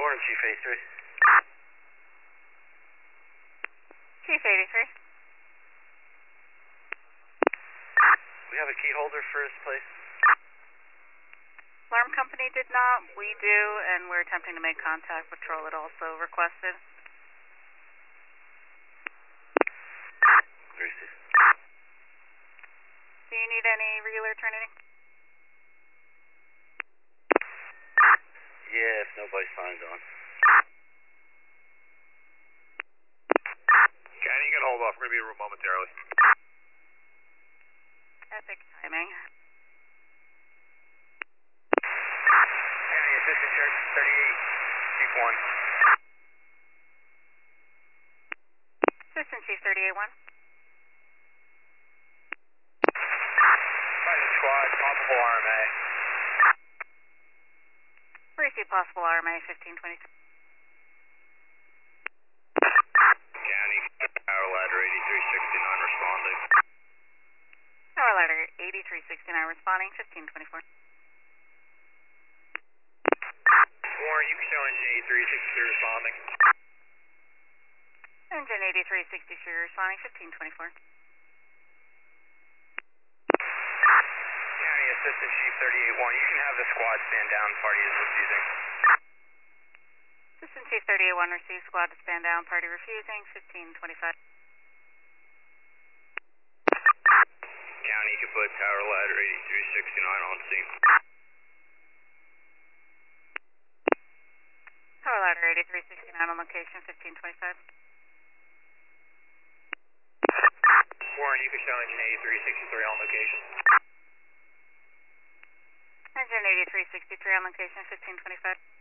Morning, Chief 83. Chief 83. We have a key holder for this place. Alarm company did not. We do, and we're attempting to make contact. Patrol had also requested. Received. Do you need any regular turning? Yeah, if nobody signs on. County, you can hold off. We're going to be in a room momentarily. Epic timing. County, Assistant Church 38, Chief 1. Assistant Chief 38-1. Private squad, possible RMA. Receive possible RMA 1523. County, power ladder 8369 responding. Power ladder 8369 responding 1524. Warren, you can show engine 8363 responding. Engine 8363 responding 1524. County, Assistant Chief 38-1. You can have the squad stand down. Party is refusing. Assistant Chief 38-1 receives squad to stand down. Party refusing 1525. County, you can put tower ladder 8369 on scene. Power ladder 8369 on location 1525. Warren, you can show engine 8363 on location. Engine 8363 on location 1525.